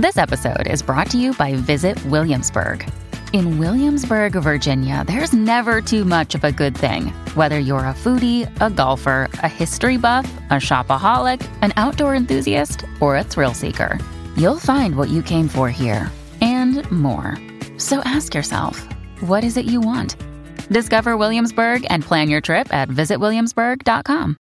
This episode is brought to you by Visit Williamsburg. In Williamsburg, Virginia, there's never too much of a good thing. Whether you're a foodie, a golfer, a history buff, a shopaholic, an outdoor enthusiast, or a thrill seeker, you'll find what you came for here and more. So ask yourself, what is it you want? Discover Williamsburg and plan your trip at visitwilliamsburg.com.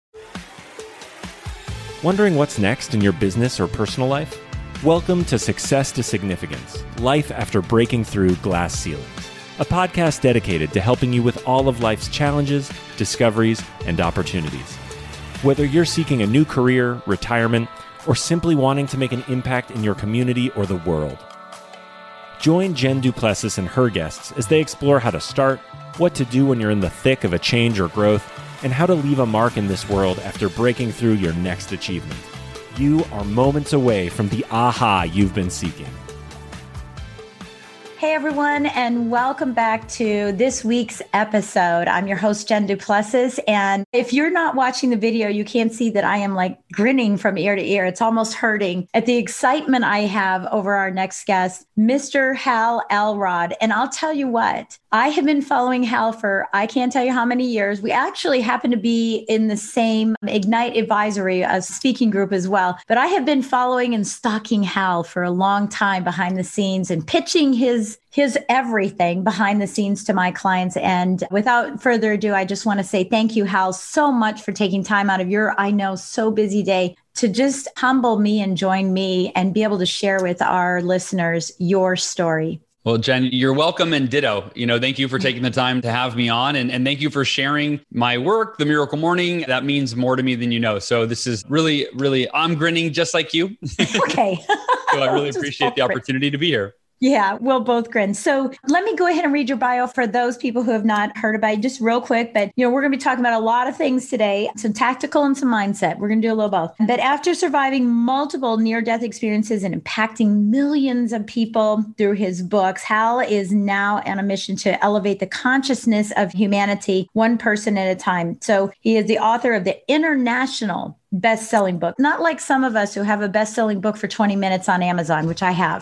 Wondering what's next in your business or personal life? Welcome to Success to Significance, Life After Breaking Through Glass Ceilings, a podcast dedicated to helping you with all of life's challenges, discoveries, and opportunities. Whether you're seeking a new career, retirement, or simply wanting to make an impact in your community or the world. Join Jen Duplessis and her guests as they explore how to start, what to do when you're in the thick of a change or growth, and how to leave a mark in this world after breaking through your next achievement. You are moments away from the aha you've been seeking. Hey everyone, and welcome back to this week's episode. I'm your host, Jen Duplessis, and if you're not watching the video, you can't see that I am like grinning from ear to ear. It's almost hurting at the excitement I have over our next guest, Mr. Hal Elrod. And I'll tell you what, I have been following Hal for I can't tell you how many years. We actually happen to be in the same Ignite Advisory, a speaking group as well. But I have been following and stalking Hal for a long time behind the scenes and pitching his everything behind the scenes to my clients. And without further ado, I just want to say thank you, Hal, so much for taking time out of your, I know, so busy day to just humble me and join me and be able to share with our listeners your story. Well, Jen, you're welcome, and ditto. Thank you for taking the time to have me on, and thank you for sharing my work, The Miracle Morning. That means more to me than you know. So this is really, I'm grinning just like you. Okay. So I really appreciate the opportunity to be here. Yeah, we'll both grin. So let me go ahead and read your bio for those people who have not heard about it, just real quick. But, we're going to be talking about a lot of things today, some tactical and some mindset. We're going to do a little both. But after surviving multiple near-death experiences and impacting millions of people through his books, Hal is now on a mission to elevate the consciousness of humanity, one person at a time. So he is the author of the international best-selling book, not like some of us who have a best-selling book for 20 minutes on Amazon, which I have.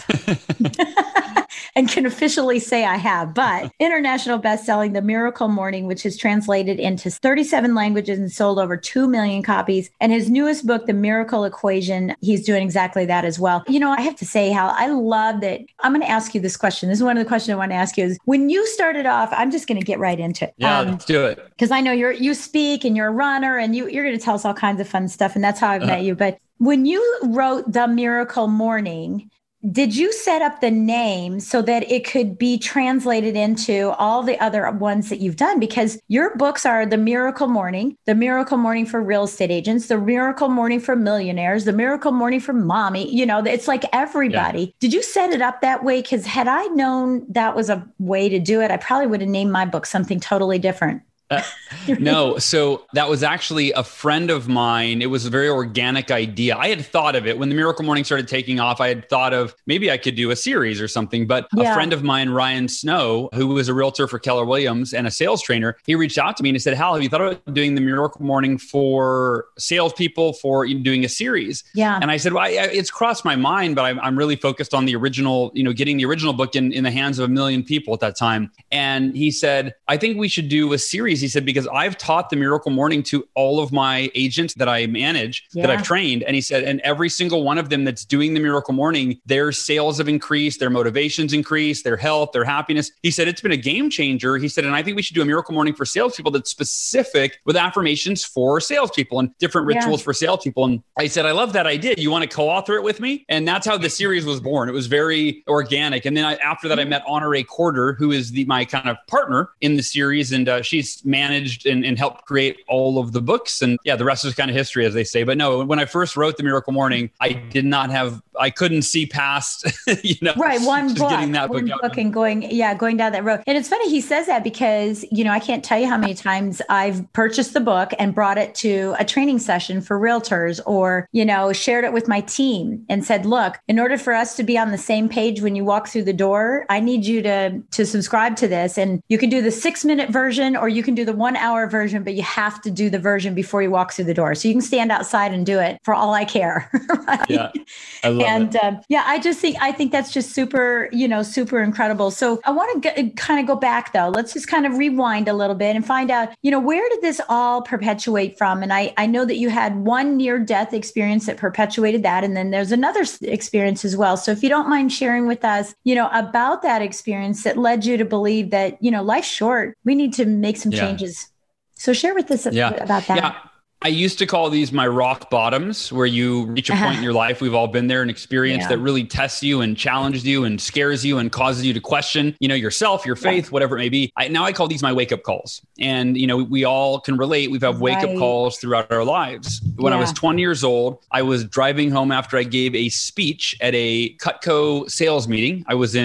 And can officially say I have, but international best-selling, The Miracle Morning, which is translated into 37 languages and sold over 2 million copies. And his newest book, The Miracle Equation, he's doing exactly that as well. I have to say, Hal, I love that. I'm going to ask you this question. This is one of the questions I want to ask you is, when you started off, I'm just going to get right into it. Yeah, let's do it. Because I know you speak and you're a runner and you're going to tell us all kinds of fun stuff. And that's how I've met you. But when you wrote The Miracle Morning, did you set up the name so that it could be translated into all the other ones that you've done? Because your books are The Miracle Morning for Real Estate Agents, The Miracle Morning for Millionaires, The Miracle Morning for Mommy. It's like everybody. Yeah. Did you set it up that way? Because had I known that was a way to do it, I probably would have named my book something totally different. No. So that was actually a friend of mine. It was a very organic idea. I had thought of it when The Miracle Morning started taking off. I had thought of maybe I could do a series or something, but a friend of mine, Ryan Snow, who was a realtor for Keller Williams and a sales trainer, he reached out to me and he said, Hal, have you thought about doing The Miracle Morning for salespeople, for doing a series? Yeah. And I said, well, it's crossed my mind, but I'm really focused on the original, getting the original book in the hands of 1 million people at that time. And he said, I think we should do a series. He said, because I've taught The Miracle Morning to all of my agents that I manage, that I've trained. And he said, and every single one of them that's doing The Miracle Morning, their sales have increased, their motivations increased, their health, their happiness. He said, it's been a game changer. He said, and I think we should do a Miracle Morning for salespeople that's specific with affirmations for salespeople and different rituals for salespeople. And I said, I love that idea. You want to co-author it with me? And that's how the series was born. It was very organic. And then after that, I met Honore Corder, who is my kind of partner in the series. And she's managed and helped create all of the books. And the rest is kind of history, as they say. But no, when I first wrote The Miracle Morning, I couldn't see past, one book, getting that book and going down that road. And it's funny he says that because, I can't tell you how many times I've purchased the book and brought it to a training session for realtors or, shared it with my team and said, look, in order for us to be on the same page when you walk through the door, I need you to subscribe to this. And you can do the 6-minute version or you can do the 1-hour version, but you have to do the version before you walk through the door. So you can stand outside and do it for all I care. Right? Yeah, I love And I think that's just super, super incredible. So I want to kind of go back though. Let's just kind of rewind a little bit and find out, where did this all perpetuate from? And I know that you had one near-death experience that perpetuated that. And then there's another experience as well. So if you don't mind sharing with us, about that experience that led you to believe that, life's short, we need to make some changes. So share with us about that. Yeah. I used to call these my rock bottoms, where you reach a point in your life. We've all been there, an experience that really tests you and challenges you and scares you and causes you to question, yourself, your faith, whatever it may be. I call these my wake-up calls. And, we all can relate. We've had wake-up calls throughout our lives. When I was 20 years old, I was driving home after I gave a speech at a Cutco sales meeting. I was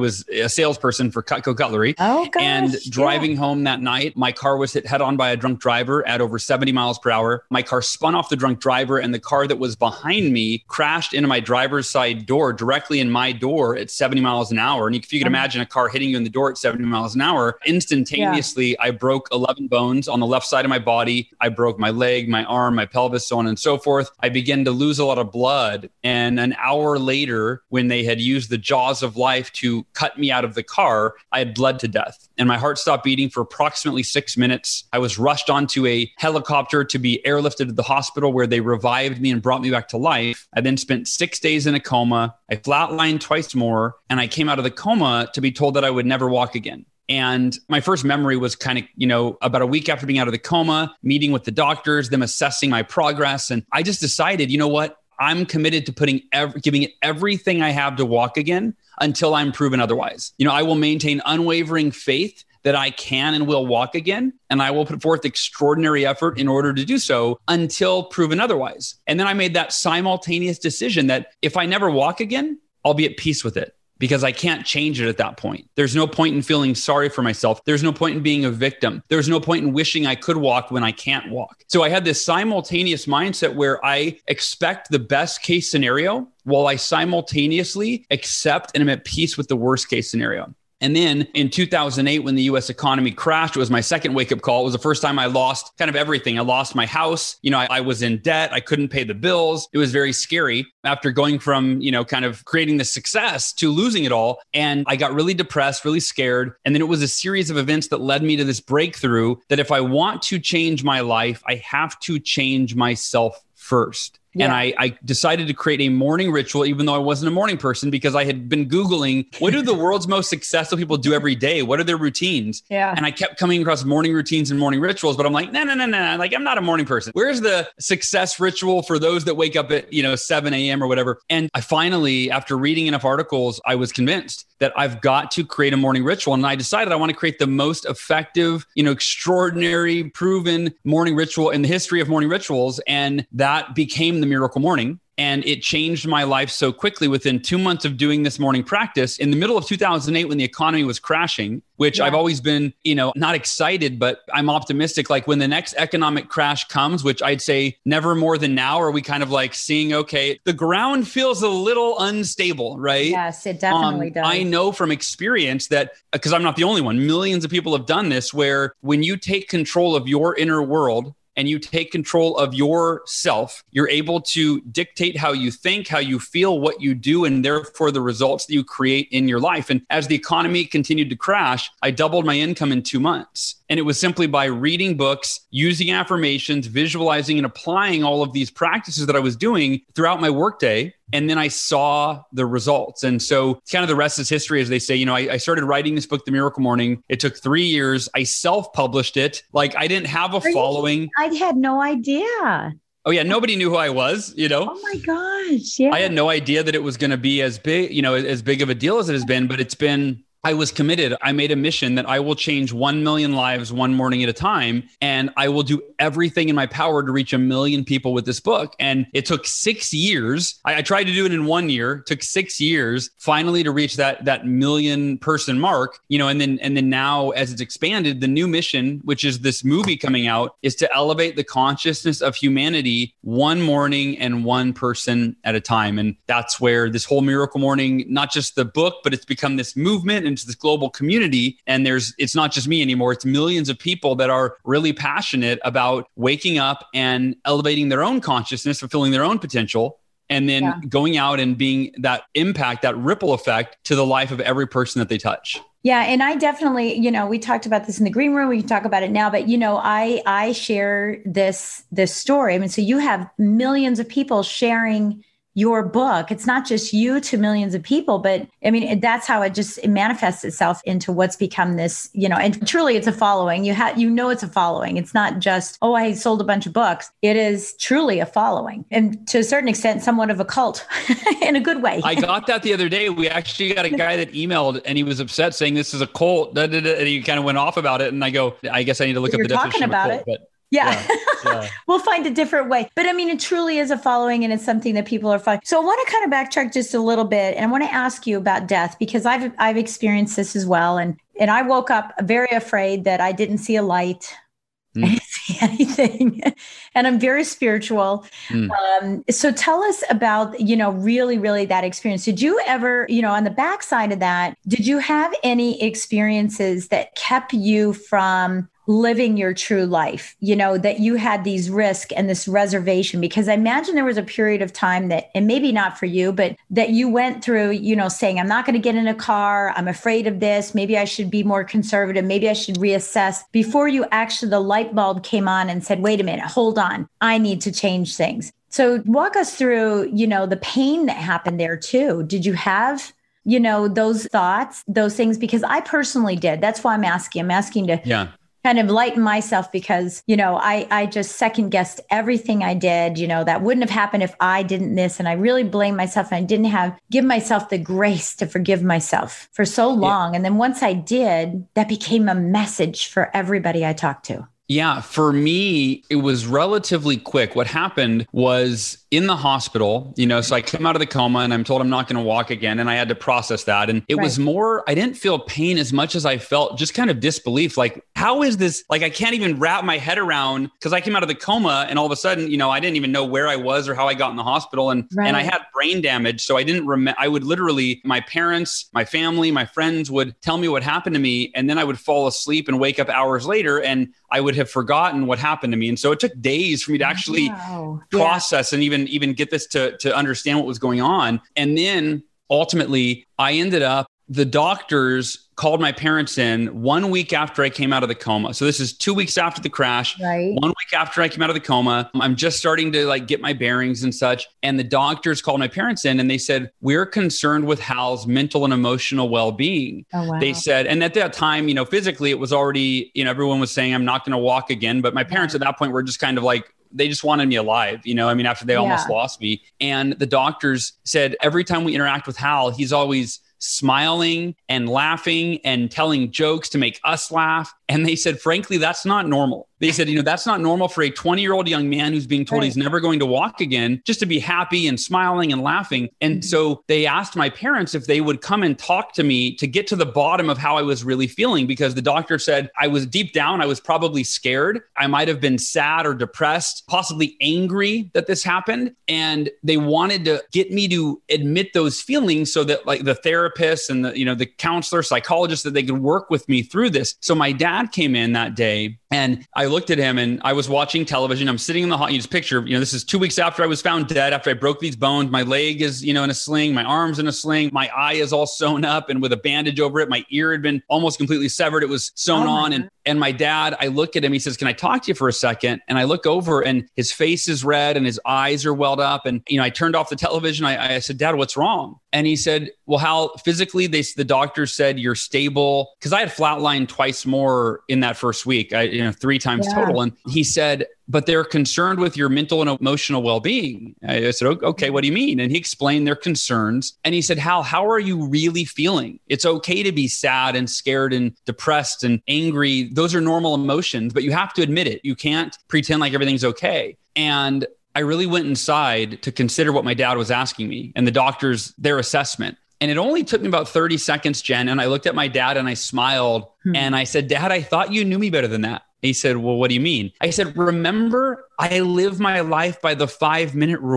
a salesperson for Cutco Cutlery. Oh, gosh. And driving home that night, my car was hit head-on by a drunk driver at over 70 miles per hour. My car spun off the drunk driver, and the car that was behind me crashed into my driver's side door, directly in my door at 70 miles an hour. And if you can imagine a car hitting you in the door at 70 miles an hour, instantaneously, I broke 11 bones on the left side of my body. I broke my leg, my arm, my pelvis, so on and so forth. I began to lose a lot of blood. And an hour later, when they had used the jaws of life to cut me out of the car, I had bled to death. And my heart stopped beating for approximately 6 minutes. I was rushed onto a helicopter to be airlifted to the hospital, where they revived me and brought me back to life. I then spent 6 days in a coma. I flatlined twice more, and I came out of the coma to be told that I would never walk again. And my first memory was kind of, about a week after being out of the coma, meeting with the doctors, them assessing my progress. And I just decided, you know what? I'm committed to giving it everything I have to walk again until I'm proven otherwise. I will maintain unwavering faith that I can and will walk again. And I will put forth extraordinary effort in order to do so until proven otherwise. And then I made that simultaneous decision that if I never walk again, I'll be at peace with it, because I can't change it at that point. There's no point in feeling sorry for myself. There's no point in being a victim. There's no point in wishing I could walk when I can't walk. So I had this simultaneous mindset where I expect the best case scenario while I simultaneously accept and am at peace with the worst case scenario. And then in 2008, when the US economy crashed, it was my second wake-up call. It was the first time I lost kind of everything. I lost my house. I was in debt. I couldn't pay the bills. It was very scary after going from, kind of creating the success to losing it all. And I got really depressed, really scared. And then it was a series of events that led me to this breakthrough that if I want to change my life, I have to change myself first. Yeah. And I decided to create a morning ritual, even though I wasn't a morning person, because I had been Googling, what do the world's most successful people do every day? What are their routines? Yeah. And I kept coming across morning routines and morning rituals, but I'm like, no. Like, I'm not a morning person. Where's the success ritual for those that wake up at, 7 a.m. or whatever? And I finally, after reading enough articles, I was convinced that I've got to create a morning ritual. And I decided I want to create the most effective, extraordinary, proven morning ritual in the history of morning rituals. And that became the Miracle Morning. And it changed my life so quickly. Within 2 months of doing this morning practice, in the middle of 2008, when the economy was crashing, which I've always been, not excited, but I'm optimistic. Like when the next economic crash comes, which I'd say never more than now, are we kind of like seeing, okay, the ground feels a little unstable, right? Yes, it definitely does. I know from experience that, because I'm not the only one, millions of people have done this, where when you take control of your inner world, and you take control of yourself, you're able to dictate how you think, how you feel, what you do, and therefore the results that you create in your life. And as the economy continued to crash, I doubled my income in 2 months. And it was simply by reading books, using affirmations, visualizing, and applying all of these practices that I was doing throughout my workday. And then I saw the results. And so kind of the rest is history, as they say. I started writing this book, The Miracle Morning. It took 3 years. I self-published it. Like, I didn't have a following. I had no idea. Oh yeah, nobody knew who I was, Oh my gosh, yeah. I had no idea that it was going to be as big, as big of a deal as it has been, but it's been I was committed. I made a mission that I will change 1 million lives one morning at a time. And I will do everything in my power to reach 1 million people with this book. And it took 6 years. I tried to do it in 1 year. It took 6 years finally to reach that million person mark, and then now as it's expanded, the new mission, which is this movie coming out, is to elevate the consciousness of humanity one morning and one person at a time. And that's where this whole Miracle Morning, not just the book, but it's become this movement into this global community. And it's not just me anymore. It's millions of people that are really passionate about waking up and elevating their own consciousness, fulfilling their own potential, and then going out and being that impact, that ripple effect to the life of every person that they touch. Yeah. And I definitely, we talked about this in the green room. We can talk about it now, but I share this story. I mean, so you have millions of people sharing your book. It's not just you to millions of people, but I mean, that's how it manifests itself into what's become this, and truly it's a following. It's a following. It's not just, oh, I sold a bunch of books. It is truly a following, and to a certain extent, somewhat of a cult in a good way. I got that the other day. We actually got a guy that emailed and he was upset saying this is a cult. And he kind of went off about it. And I go, I guess I need to look up the definition of a cult. But yeah. We'll find a different way. But I mean, it truly is a following, and it's something that people are following. So I want to kind of backtrack just a little bit. And I want to ask you about death, because I've experienced this as well. And I woke up very afraid that I didn't see a light. I didn't see anything. And I'm very spiritual. So tell us about, really, really that experience. Did you ever, on the backside of that, did you have any experiences that kept you from living your true life, that you had these risks and this reservation? Because I imagine there was a period of time that, and maybe not for you, but that you went through, saying, I'm not going to get in a car. I'm afraid of this. Maybe I should be more conservative. Maybe I should reassess, before you actually, the light bulb came on and said, wait a minute, hold on. I need to change things. So walk us through, the pain that happened there too. Did you have those thoughts, those things? Because I personally did. That's why I'm asking to kind of lighten myself, because, I just second guessed everything I did, that wouldn't have happened if I didn't this. And I really blame myself, and I didn't give myself the grace to forgive myself for so long. Yeah. And then once I did, that became a message for everybody I talked to. Yeah, for me, it was relatively quick. What happened was in the hospital, so I come out of the coma and I'm told I'm not going to walk again. And I had to process that. And it was more, I didn't feel pain as much as I felt just kind of disbelief. Like, how is this? Like, I can't even wrap my head around, because I came out of the coma and all of a sudden, I didn't even know where I was or how I got in the hospital. And I had brain damage. So I didn't remember. I would literally, my parents, my family, my friends would tell me what happened to me. And then I would fall asleep and wake up hours later, and I would have forgotten what happened to me. And so it took days for me to actually process and even get this to understand what was going on. And then ultimately I ended up, the doctors called my parents in 1 week after I came out of the coma. So this is 2 weeks after the crash, 1 week after I came out of the coma. I'm just starting to get my bearings and such. And the doctors called my parents in and they said, we're concerned with Hal's mental and emotional well-being. Oh, wow. They said, and at that time, physically it was already, everyone was saying, I'm not going to walk again. But my parents at that point were just kind of they just wanted me alive, after they almost lost me. And the doctors said, every time we interact with Hal, he's always smiling and laughing and telling jokes to make us laugh. And they said, frankly, that's not normal. They said, that's not normal for a 20-year-old young man who's being told he's never going to walk again, just to be happy and smiling and laughing. And so they asked my parents if they would come and talk to me to get to the bottom of how I was really feeling, because the doctor said I was deep down, I was probably scared. I might have been sad or depressed, possibly angry that this happened. And they wanted to get me to admit those feelings so that the therapists and the counselor, psychologist, that they could work with me through this. So my dad came in that day and I looked at him and I was watching television. I'm sitting in the hospital. You just picture, this is 2 weeks after I was found dead, after I broke these bones. My leg is, in a sling, my arm's in a sling. My eye is all sewn up and with a bandage over it. My ear had been almost completely severed. It was sewn on. And my dad, I look at him, he says, can I talk to you for a second? And I look over and his face is red and his eyes are welled up. And, I turned off the television. I said, Dad, what's wrong? And he said, well, Hal, physically, the doctor said you're stable. Because I had flatlined twice more in that first week, 3 times total. And he said, but they're concerned with your mental and emotional well-being. I said, okay, what do you mean? And he explained their concerns. And he said, Hal, how are you really feeling? It's okay to be sad and scared and depressed and angry. Those are normal emotions, but you have to admit it. You can't pretend like everything's okay. And I really went inside to consider what my dad was asking me and the doctors, their assessment. And it only took me about 30 seconds, Jen. And I looked at my dad and I smiled and I said, Dad, I thought you knew me better than that. He said, well, what do you mean? I said, remember, I live my life by the 5-minute rule.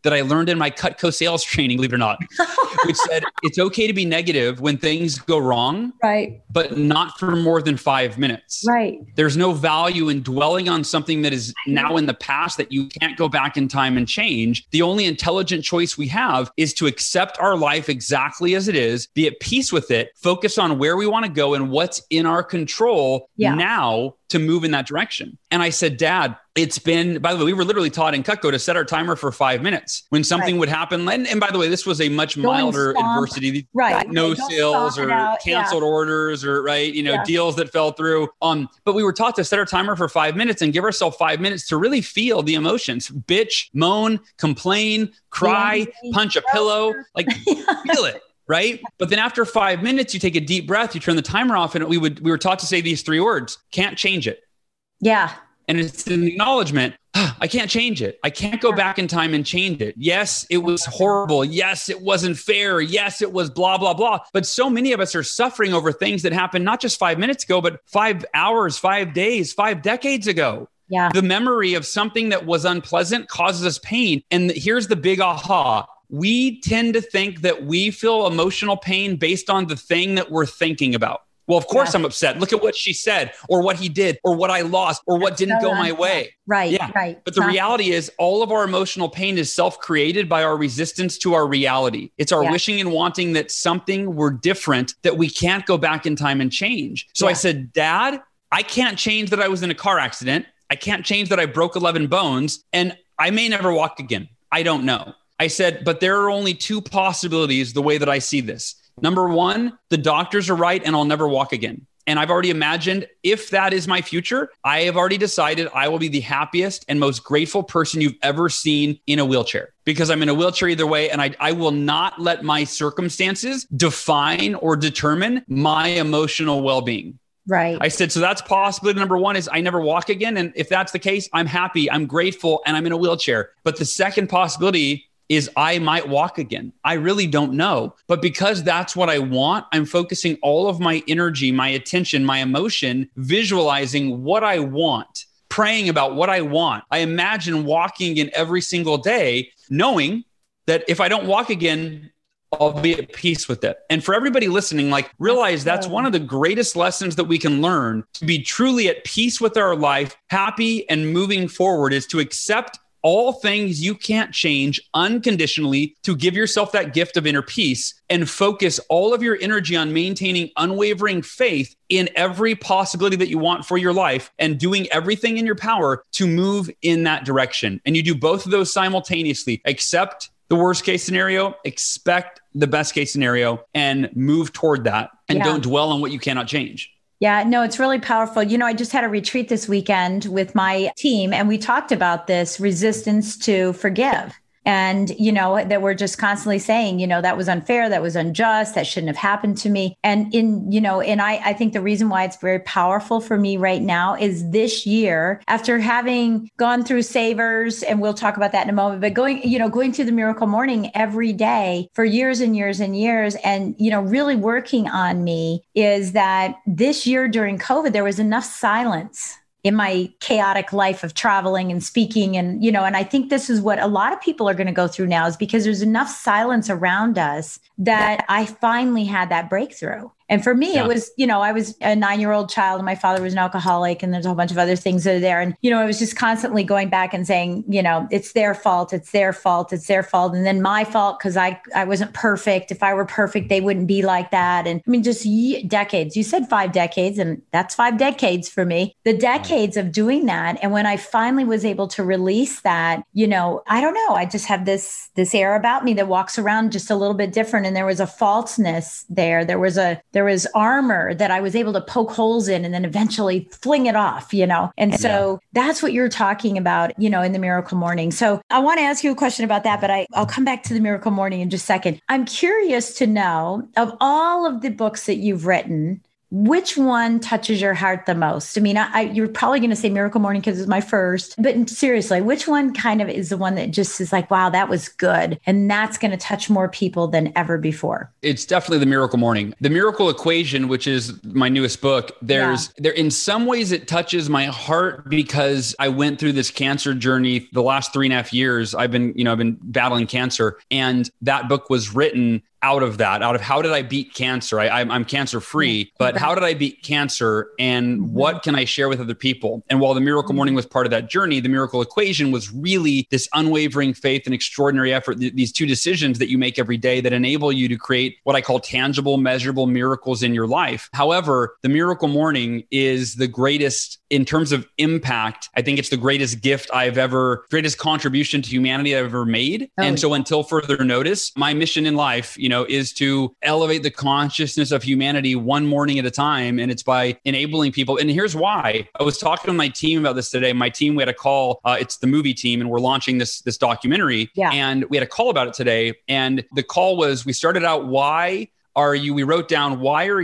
that I learned in my Cutco sales training, believe it or not, which said it's okay to be negative when things go wrong, right? But not for more than 5 minutes. Right. There's no value in dwelling on something that is now in the past that you can't go back in time and change. The only intelligent choice we have is to accept our life exactly as it is, be at peace with it, focus on where we want to go and what's in our control now to move in that direction. And I said, Dad, it's been, by the way, we were literally taught in Cutco to set our timer for 5 minutes when something would happen. And by the way, this was a much milder adversity, no sales or canceled orders or, deals that fell through. But we were taught to set our timer for 5 minutes and give ourselves 5 minutes to really feel the emotions, bitch, moan, complain, cry, punch a pillow, feel it. Right. But then after 5 minutes, you take a deep breath, you turn the timer off, and we were taught to say these 3 words: can't change it. Yeah. And it's an acknowledgement. I can't change it. I can't go back in time and change it. Yes, it was horrible. Yes, it wasn't fair. Yes, it was blah, blah, blah. But so many of us are suffering over things that happened not just 5 minutes ago, but 5 hours, 5 days, 5 decades ago. Yeah. The memory of something that was unpleasant causes us pain. And here's the big aha. We tend to think that we feel emotional pain based on the thing that we're thinking about. Well, of course I'm upset. Look at what she said or what he did or what I lost or what didn't go my way. Right. Yeah. Right. But the reality is all of our emotional pain is self-created by our resistance to our reality. It's our wishing and wanting that something were different that we can't go back in time and change. So I said, Dad, I can't change that I was in a car accident. I can't change that I broke 11 bones and I may never walk again. I don't know. I said, but there are only 2 possibilities the way that I see this. Number 1, the doctors are right and I'll never walk again. And I've already imagined if that is my future, I have already decided I will be the happiest and most grateful person you've ever seen in a wheelchair because I'm in a wheelchair either way. And I will not let my circumstances define or determine my emotional well-being. Right. I said, so that's possibility number 1 is I never walk again. And if that's the case, I'm happy, I'm grateful, and I'm in a wheelchair. But the second possibility is I might walk again. I really don't know. But because that's what I want, I'm focusing all of my energy, my attention, my emotion, visualizing what I want, praying about what I want. I imagine walking again every single day, knowing that if I don't walk again, I'll be at peace with it. And for everybody listening, realize that's one of the greatest lessons that we can learn to be truly at peace with our life, happy and moving forward is to accept all things you can't change unconditionally, to give yourself that gift of inner peace and focus all of your energy on maintaining unwavering faith in every possibility that you want for your life and doing everything in your power to move in that direction. And you do both of those simultaneously. Accept the worst case scenario, expect the best case scenario, and move toward that. And don't dwell on what you cannot change. Yeah, no, it's really powerful. I just had a retreat this weekend with my team, and we talked about this resistance to forgive. And, that we're just constantly saying, that was unfair, that was unjust, that shouldn't have happened to me. And I think the reason why it's very powerful for me right now is this year, after having gone through Savers, and we'll talk about that in a moment, but going through the Miracle Morning every day for years and years and years, and, really working on me is that this year during COVID, there was enough silence in my chaotic life of traveling and speaking. And, and I think this is what a lot of people are going to go through now is because there's enough silence around us that I finally had that breakthrough. And for me, it was, I was a 9-year-old child and my father was an alcoholic and there's a whole bunch of other things that are there. And, I was just constantly going back and saying, it's their fault, it's their fault, it's their fault. And then my fault because I wasn't perfect. If I were perfect, they wouldn't be like that. And just decades. You said 5 decades and that's 5 decades for me. The decades of doing that. And when I finally was able to release that, I don't know, I just have this air about me that walks around just a little bit different. And there was a falseness there. There was armor that I was able to poke holes in and then eventually fling it off, And so that's what you're talking about, in the Miracle Morning. So I want to ask you a question about that, but I'll come back to the Miracle Morning in just a second. I'm curious to know, of all of the books that you've written, which one touches your heart the most? I mean, you're probably going to say Miracle Morning because it's my first, but seriously, which one kind of is the one that just is like, wow, that was good. And that's going to touch more people than ever before? It's definitely the Miracle Morning. The Miracle Equation, which is my newest book, there in some ways it touches my heart because I went through this cancer journey the last 3.5 years. I've been battling cancer, and that book was written out of how did I beat cancer? I'm cancer free, but how did I beat cancer, and what can I share with other people? And while the Miracle Morning was part of that journey, the Miracle Equation was really this unwavering faith and extraordinary effort, these two decisions that you make every day that enable you to create what I call tangible, measurable miracles in your life. However, the Miracle Morning is the greatest in terms of impact. I think it's the greatest greatest contribution to humanity I've ever made. And so until further notice, my mission in life, is to elevate the consciousness of humanity one morning at a time. And it's by enabling people. And here's why. I was talking to my team about this today. My team, we had a call, it's the movie team, and we're launching this documentary. Yeah. And we had a call about it today. And the call was, we started out, we wrote down,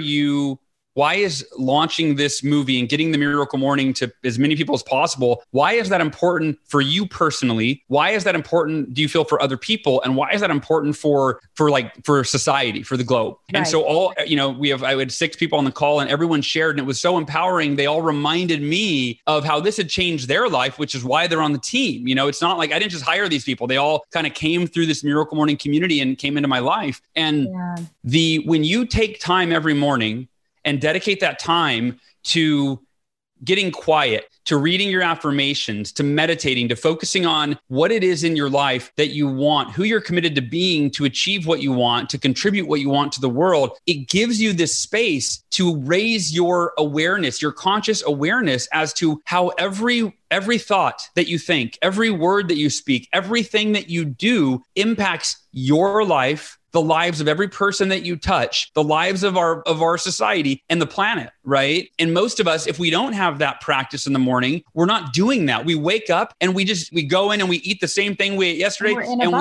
why is launching this movie and getting the Miracle Morning to as many people as possible, why is that important for you personally? Why is that important, do you feel, for other people? And why is that important for society, for the globe? Right. And so I had 6 people on the call, and everyone shared, and it was so empowering. They all reminded me of how this had changed their life, which is why they're on the team. It's not like I didn't just hire these people. They all kind of came through this Miracle Morning community and came into my life. And when you take time every morning and dedicate that time to getting quiet, to reading your affirmations, to meditating, to focusing on what it is in your life that you want, who you're committed to being, to achieve what you want, to contribute what you want to the world, it gives you this space to raise your awareness, your conscious awareness as to how every thought that you think, every word that you speak, everything that you do impacts your life, the lives of every person that you touch, the lives of our society and the planet, right? And most of us, if we don't have that practice in the morning, we're not doing that. We wake up and we go in and we eat the same thing we ate yesterday,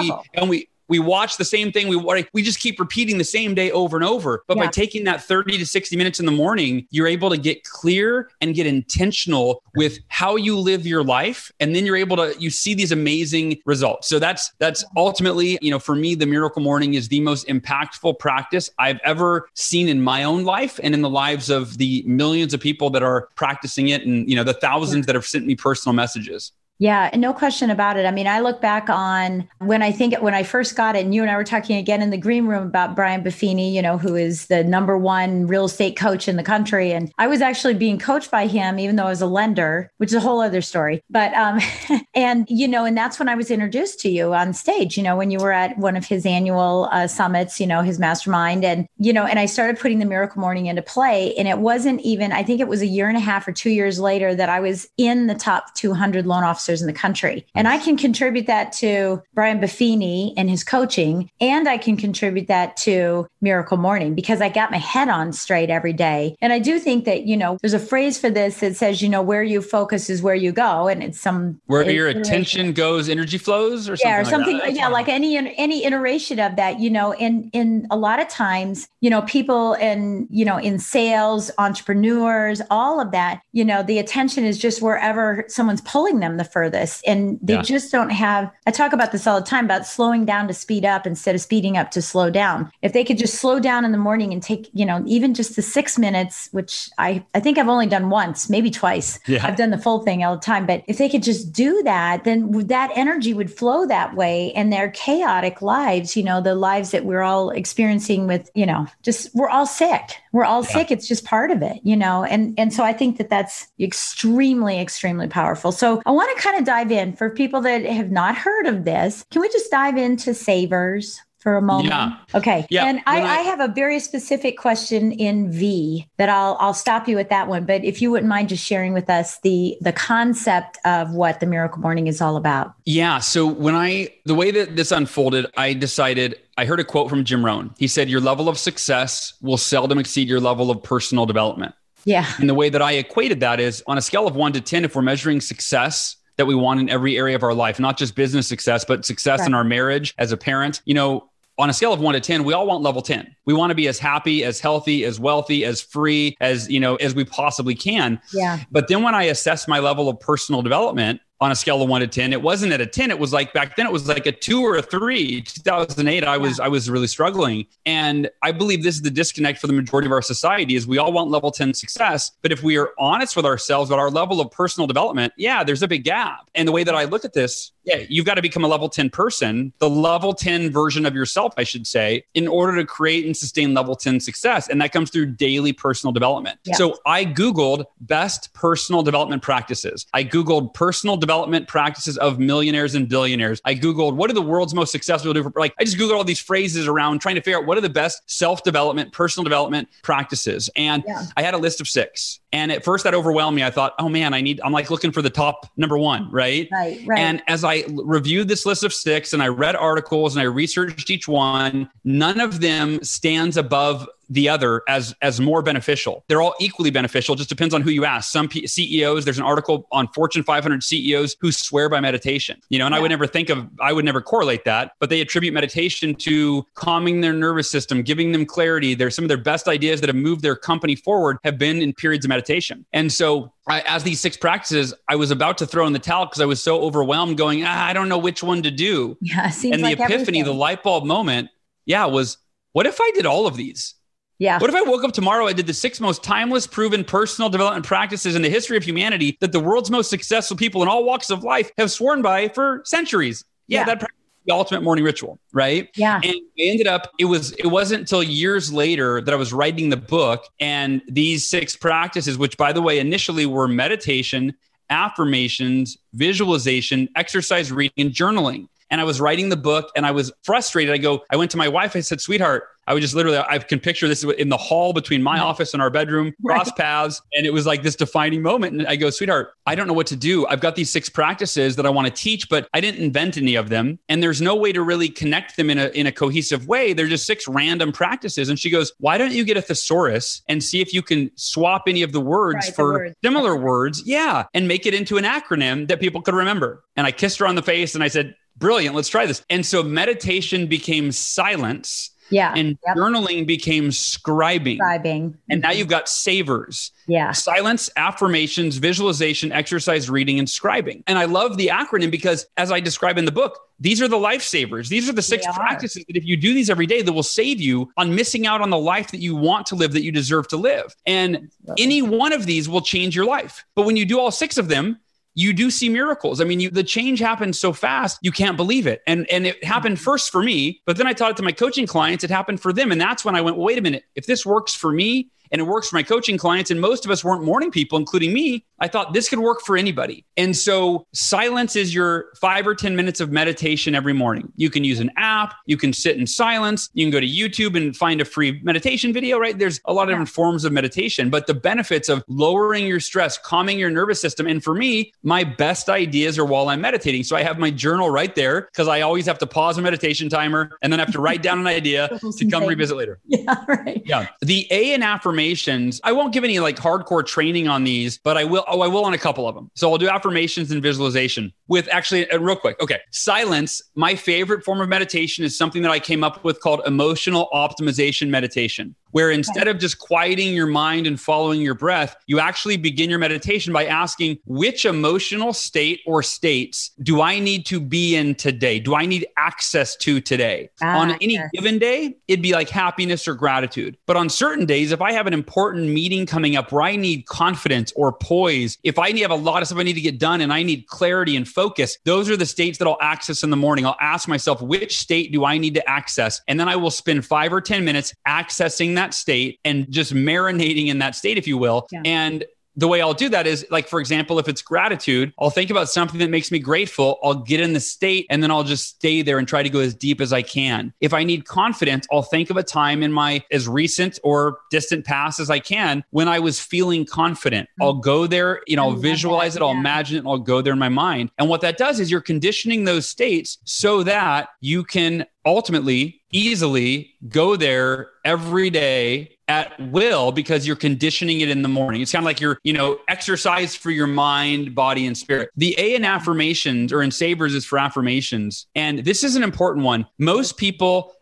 we watch the same thing. We just keep repeating the same day over and over. But by taking that 30 to 60 minutes in the morning, you're able to get clear and get intentional with how you live your life. And then you see these amazing results. So that's ultimately, for me, the Miracle Morning is the most impactful practice I've ever seen in my own life and in the lives of the millions of people that are practicing it, and, the thousands that have sent me personal messages. Yeah, no question about it. I mean, I look back on when I first got it, and you and I were talking again in the green room about Brian Buffini, who is the #1 real estate coach in the country. And I was actually being coached by him, even though I was a lender, which is a whole other story. But, and that's when I was introduced to you on stage, when you were at one of his annual summits, his mastermind. And, and I started putting the Miracle Morning into play. And it wasn't even, I think it was 1.5 years or 2 years later that I was in the top 200 loan officers in the country. And I can contribute that to Brian Buffini and his coaching. And I can contribute that to Miracle Morning because I got my head on straight every day. And I do think that, there's a phrase for this that says, where you focus is where you go. And it's where your attention goes, energy flows or something. Yeah, or something. Like any iteration of that, and a lot of times, people in sales, entrepreneurs, all of that, the attention is just wherever someone's pulling them the furthest. And they just don't have, I talk about this all the time about slowing down to speed up instead of speeding up to slow down. If they could just slow down in the morning and take, even just the 6 minutes, which I think I've only done once, maybe twice. Yeah. I've done the full thing all the time. But if they could just do that, then that energy would flow that way. And their chaotic lives, the lives that we're all experiencing with, we're all sick. We're all sick. It's just part of it, and so I think that that's extremely, extremely powerful. So I want to kind of dive in for people that have not heard of this. Can we just dive into savers for a moment? Yeah. Okay. Yeah. And I have a very specific question in V that I'll stop you at that one. But if you wouldn't mind just sharing with us the concept of what the Miracle Morning is all about. Yeah. So the way that this unfolded, I heard a quote from Jim Rohn. He said, your level of success will seldom exceed your level of personal development. Yeah. And the way that I equated that is on a scale of 1 to 10, if we're measuring success that we want in every area of our life, not just business success, but success in our marriage as a parent, on a scale of 1 to 10, we all want level 10. We want to be as happy, as healthy, as wealthy, as free as we possibly can. Yeah. But then when I assess my level of personal development on a scale of 1 to 10, it wasn't at a 10. It was like, back then it was like a 2 or a 3. 2008, I was really struggling. And I believe this is the disconnect for the majority of our society is we all want level 10 success. But if we are honest with ourselves about our level of personal development, there's a big gap. And the way that I look at this, you've got to become a level 10 person, the level 10 version of yourself, I should say, in order to create and sustain level 10 success. And that comes through daily personal development. Yeah. So I Googled best personal development practices. I Googled personal development practices of millionaires and billionaires. I Googled what are the world's most successful people do. I just Googled all these phrases around trying to figure out what are the best self-development, personal development practices. And I had a list of 6. And at first that overwhelmed me. I thought, oh man, I'm like looking for the top number 1, right? Right. And as I reviewed this list of 6 and I read articles and I researched each one, none of them stands above the other as more beneficial. They're all equally beneficial. It just depends on who you ask. Some CEOs, there's an article on Fortune 500 CEOs who swear by meditation, and I would never correlate that, but they attribute meditation to calming their nervous system, giving them clarity. There's some of their best ideas that have moved their company forward have been in periods of meditation. And so as these 6 practices, I was about to throw in the towel because I was so overwhelmed going, I don't know which one to do. Yeah, it seems and the like epiphany, everything. The light bulb moment, was what if I did all of these? Yeah. What if I woke up tomorrow and did the 6 most timeless, proven personal development practices in the history of humanity that the world's most successful people in all walks of life have sworn by for centuries? That practice is the ultimate morning ritual, right? Yeah. And we ended up, it wasn't until years later that I was writing the book, and these 6 practices, which by the way, initially were meditation, affirmations, visualization, exercise, reading, and journaling. And I was writing the book and I was frustrated. I went to my wife. I said, sweetheart, I can picture this in the hall between my office and our bedroom, cross paths. And it was like this defining moment. And I go, sweetheart, I don't know what to do. I've got these 6 practices that I want to teach, but I didn't invent any of them. And there's no way to really connect them in a cohesive way. They're just 6 random practices. And she goes, why don't you get a thesaurus and see if you can swap any of the words for similar words? Yeah. And make it into an acronym that people could remember. And I kissed her on the face and I said, brilliant, let's try this. And so meditation became silence. Yeah. And journaling became scribing. And now you've got savers. Yeah. Silence, affirmations, visualization, exercise, reading, and scribing. And I love the acronym because as I describe in the book, these are the lifesavers. These are the 6 practices that if you do these every day, that will save you on missing out on the life that you want to live, that you deserve to live. And any one of these will change your life. But when you do all 6 of them, you do see miracles. I mean, the change happens so fast, you can't believe it. And it happened first for me, but then I taught it to my coaching clients. It happened for them. And that's when I went, well, wait a minute. If this works for me and it works for my coaching clients, and most of us weren't morning people, including me, I thought this could work for anybody. And so silence is your 5 or 10 minutes of meditation every morning. You can use an app. You can sit in silence. You can go to YouTube and find a free meditation video, right? There's a lot of different forms of meditation, but the benefits of lowering your stress, calming your nervous system. And for me, my best ideas are while I'm meditating. So I have my journal right there because I always have to pause a meditation timer and then I have to write down an idea to come revisit later. Yeah, right. Yeah. The A in affirmations, I won't give any like hardcore training on these, but I will on a couple of them. So I'll do affirmations and visualization with actually, real quick. Okay. Silence. My favorite form of meditation is something that I came up with called emotional optimization meditation, where instead of just quieting your mind and following your breath, you actually begin your meditation by asking, which emotional state or states do I need to be in today? Do I need access to today? On any given day, it'd be like happiness or gratitude. But on certain days, if I have an important meeting coming up where I need confidence or poise, if I have a lot of stuff I need to get done and I need clarity and focus, those are the states that I'll access in the morning. I'll ask myself, which state do I need to access? And then I will spend 5 or 10 minutes accessing that state and just marinating in that state, if you will. Yeah. And the way I'll do that is, like, for example, if it's gratitude, I'll think about something that makes me grateful. I'll get in the state and then I'll just stay there and try to go as deep as I can. If I need confidence, I'll think of a time in my as recent or distant past as I can when I was feeling confident. I'll go there, I'll visualize it, I'll imagine it, and I'll go there in my mind. And what that does is you're conditioning those states so that you can ultimately easily go there every day at will, because you're conditioning it in the morning. It's kind of like your, exercise for your mind, body, and spirit. The A in affirmations or in savers is for affirmations. And this is an important one. Most people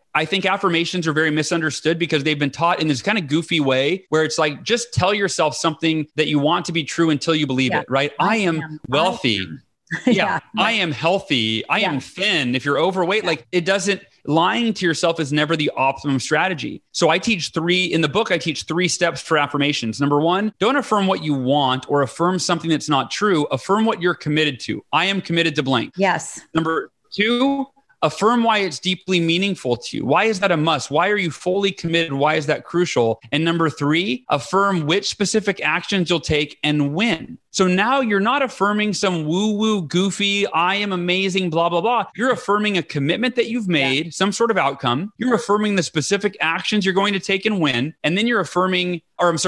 I think affirmations are very misunderstood because they've been taught in this kind of goofy way where it's like, just tell yourself something that you want to be true until you believe it, right? I am wealthy. Yeah. I am healthy. I am thin. If you're overweight, like it doesn't, lying to yourself is never the optimum strategy. So I teach in the book, I teach 3 steps for affirmations. Number 1, don't affirm what you want or affirm something that's not true. Affirm what you're committed to. I am committed to blank. Yes. Number 2, affirm why it's deeply meaningful to you. Why is that a must? Why are you fully committed? Why is that crucial? And number 3, affirm which specific actions you'll take and when. So now you're not affirming some woo-woo, goofy, I am amazing, blah, blah, blah. You're affirming a commitment that you've made, some sort of outcome. You're affirming the specific actions you're going to take and when. And then you're affirming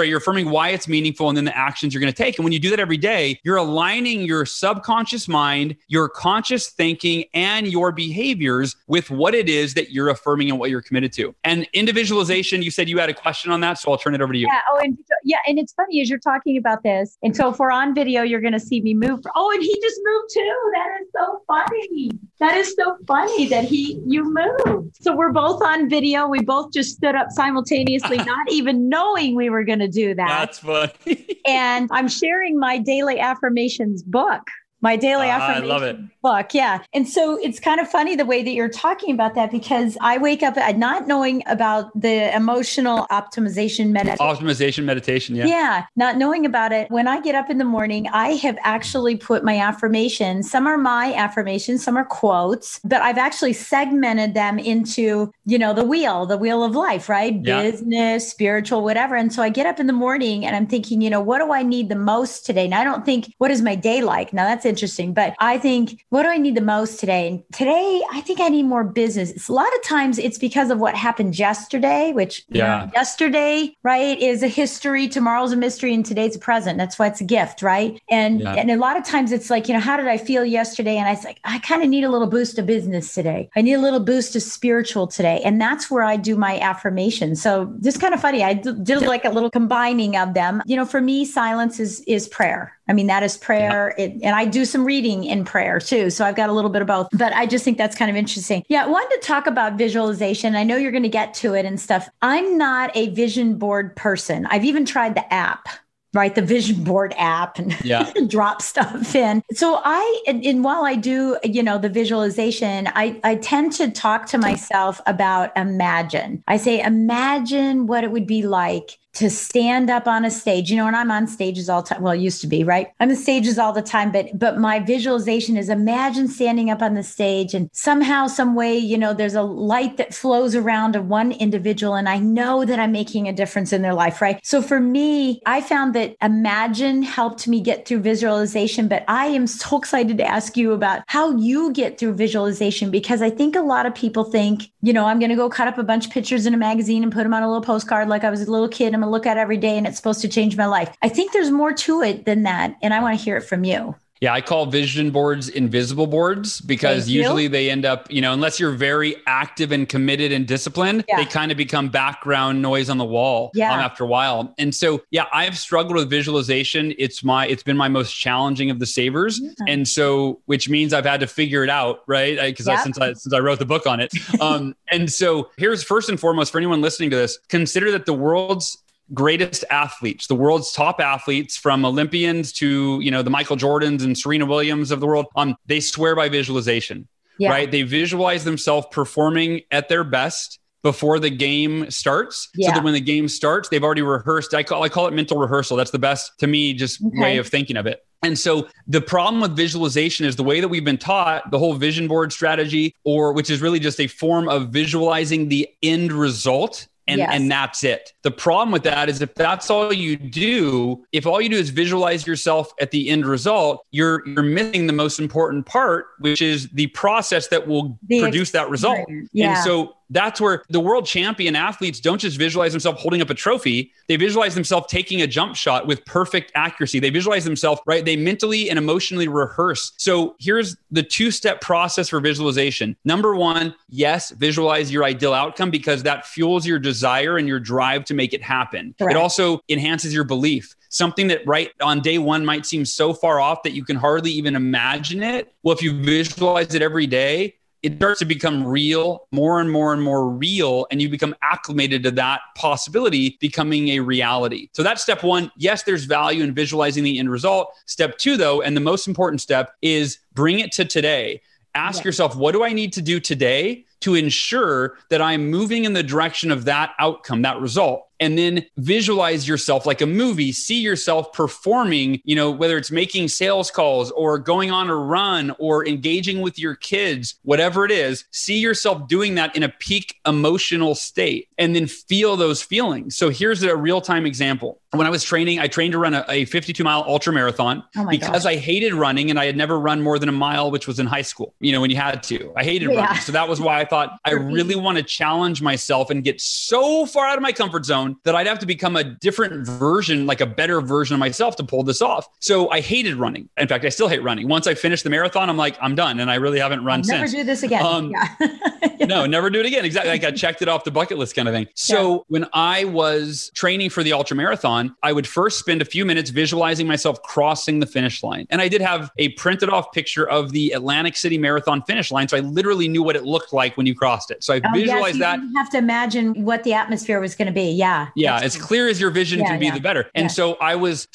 why it's meaningful and then the actions you're going to take. And when you do that every day, you're aligning your subconscious mind, your conscious thinking, and your behaviors with what it is that you're affirming and what you're committed to. And individualization, you said you had a question on that, so I'll turn it over to you. And it's funny as you're talking about this. And so if we're on video, you're going to see me move. Oh, and he just moved too. That is so funny. That is so funny that you moved. So we're both on video. We both just stood up simultaneously, not even knowing we were going to do that. That's funny. And I'm sharing my daily affirmations book. My daily affirmation I love it. book. Yeah. And so it's kind of funny the way that you're talking about that, because I wake up not knowing about the emotional optimization meditation. Yeah. Yeah. Not knowing about it. When I get up in the morning, I have actually put my affirmations. Some are my affirmations, some are quotes, but I've actually segmented them into, the wheel of life, right? Yeah. Business, spiritual, whatever. And so I get up in the morning and I'm thinking, what do I need the most today? And I don't think, what is my day like? Now that's interesting. But I think, what do I need the most today? And today, I think I need more business. It's a lot of times it's because of what happened yesterday, which yesterday, right, is a history. Tomorrow's a mystery and today's a present. That's why it's a gift, right? And a lot of times it's like, how did I feel yesterday? And I was like, I kind of need a little boost of business today. I need a little boost of spiritual today. And that's where I do my affirmations. So just kind of funny. I did like a little combining of them. For me, silence is prayer. I mean, that is prayer. Yeah. And I do some reading in prayer too. So I've got a little bit of both, but I just think that's kind of interesting. Yeah. I wanted to talk about visualization. I know you're going to get to it and stuff. I'm not a vision board person. I've even tried the app, right? The vision board app and drop stuff in. So while I do, the visualization, I tend to talk to myself about imagine. I say, imagine what it would be like to stand up on a stage, and I'm on stages all the time. Well, it used to be, right? I'm on stages all the time, but my visualization is imagine standing up on the stage and somehow, some way, there's a light that flows around of one individual. And I know that I'm making a difference in their life, right? So for me, I found that imagine helped me get through visualization, but I am so excited to ask you about how you get through visualization, because I think a lot of people think, I'm going to go cut up a bunch of pictures in a magazine and put them on a little postcard like I was a little kid. I'm going to look at every day and it's supposed to change my life. I think there's more to it than that. And I want to hear it from you. Yeah, I call vision boards invisible boards because usually they end up, unless you're very active and committed and disciplined, they kind of become background noise on the wall after a while. And so, I've struggled with visualization. It's been my most challenging of the savers. Yeah. And so, which means I've had to figure it out, right? Because since I wrote the book on it. And so here's first and foremost for anyone listening to this, consider that the world's greatest athletes, the world's top athletes, from Olympians to, the Michael Jordans and Serena Williams of the world, they swear by visualization, right? They visualize themselves performing at their best before the game starts. So that when the game starts, they've already rehearsed. I call it mental rehearsal. That's the best, to me, just way of thinking of it. And so the problem with visualization is the way that we've been taught, the whole vision board strategy, which is really just a form of visualizing the end result. And that's it. The problem with that is if that's all you do, if all you do is visualize yourself at the end result, you're missing the most important part, which is the process that will produce that result. Yeah. And so that's where the world champion athletes don't just visualize themselves holding up a trophy. They visualize themselves taking a jump shot with perfect accuracy. They visualize themselves, right? They mentally and emotionally rehearse. So here's the 2-step process for visualization. Number 1, yes, visualize your ideal outcome because that fuels your desire and your drive to make it happen. Correct. It also enhances your belief. Something that right on day one might seem so far off that you can hardly even imagine it. Well, if you visualize it every day, it starts to become real, more and more and more real. And you become acclimated to that possibility becoming a reality. So that's step one. Yes, there's value in visualizing the end result. Step two, though, and the most important step is bring it to today. Ask yourself, what do I need to do today to ensure that I'm moving in the direction of that outcome, that result? And then visualize yourself like a movie. See yourself performing, whether it's making sales calls or going on a run or engaging with your kids, whatever it is, see yourself doing that in a peak emotional state and then feel those feelings. So here's a real-time example. When I was training, I trained to run a 52-mile ultra marathon because I hated running and I had never run more than a mile, which was in high school, when you had to. I hated running. So that was why I thought I really want to challenge myself and get so far out of my comfort zone that I'd have to become a different version, like a better version of myself to pull this off. So I hated running. In fact, I still hate running. Once I finished the marathon, I'm like, I'm done. And I really haven't run since. Never do this again. No, never do it again. Exactly. Like I checked it off the bucket list kind of thing. So when I was training for the ultra marathon, I would first spend a few minutes visualizing myself crossing the finish line. And I did have a printed off picture of the Atlantic City Marathon finish line. So I literally knew what it looked like when you crossed it. So I visualized that. You have to imagine what the atmosphere was going to be. Yeah. As clear as your vision can be, the better. And so I